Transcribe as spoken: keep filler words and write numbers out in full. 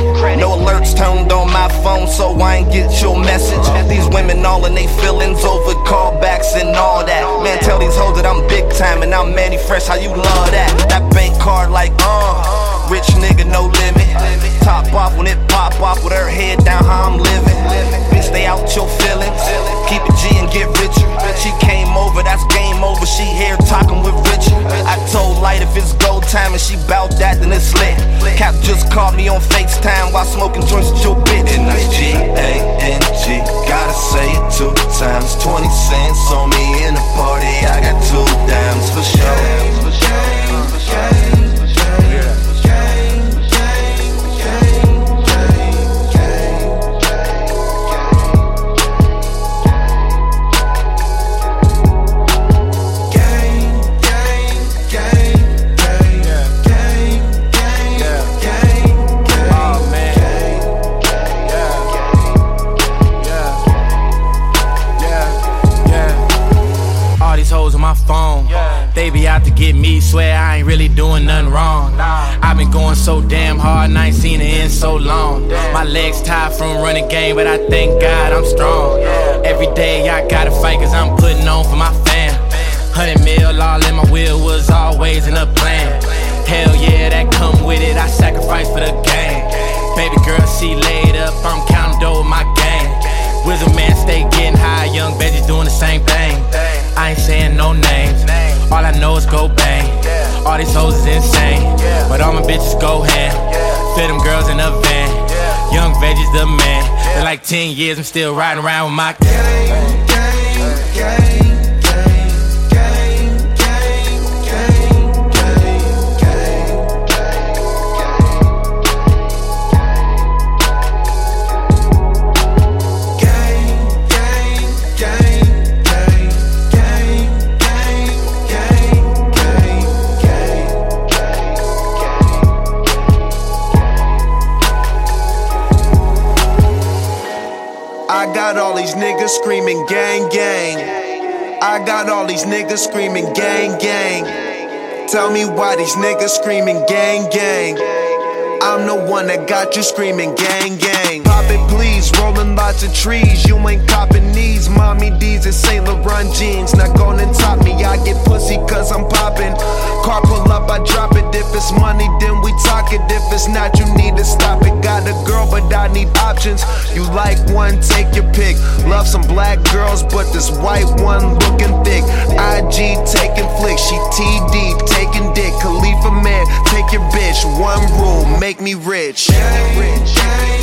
No alerts turned on my phone, so I ain't get your message. These women all in they feelings over callbacks and all that. Man, tell these hoes that I'm big time and I'm Manny Fresh, how you love that? That bank card like, uh, rich nigga, no limit. Top off when it pop off with her head down, how I'm living. Bitch, stay out your feelings. Keep it G and get richer. She came over, that's game over. She here talking with Richard. I told Light if it's go time and she bout that, then it's lit. Cap just called me on FaceTime while smoking joints with your bitch. And that's G A N G. Gotta say it two times. Twenty cents on me in the party. I got two dimes for sure. For sure. For sure. They be out to get me, swear I ain't really doing nothing wrong. I've been going so damn hard and I ain't seen it in so long. My legs tired from running game, but I thank God I'm strong. Every day I gotta fight cause I'm putting on for my fam. Hundred mil all in my wheel was always in a plan. Hell yeah, that come with it, I sacrifice for the game. Baby girl, she laid up, I'm counting dough with my gang. Wizard man stay getting high, young Veggie's doing the same thing. I ain't saying no names, all I know is go bang. All these hoes is insane, but all my bitches go ham. Fit them girls in a van, young Veggie's the man. For like ten years I'm still riding around with my gang, gang, gang. I got all these niggas screaming gang gang. I got all these niggas screaming gang gang. Tell me why these niggas screaming gang gang. I'm the one that got you screaming gang gang. Pop it please, rolling lots of trees. You ain't copping these. Mommy D's and Saint Laurent jeans. Not gonna top me, I get pussy cause I'm popping. Car pull up, I drop it. If it's money, then we talk it. If it's not, you need to stop it. Got a girl, but I need options. You like one, take your pick. Love some black girls, but this white one looking thick. I G taking flicks, she T D taking dick. Khalifa man, take your bitch. One rule, make me rich. Make me rich.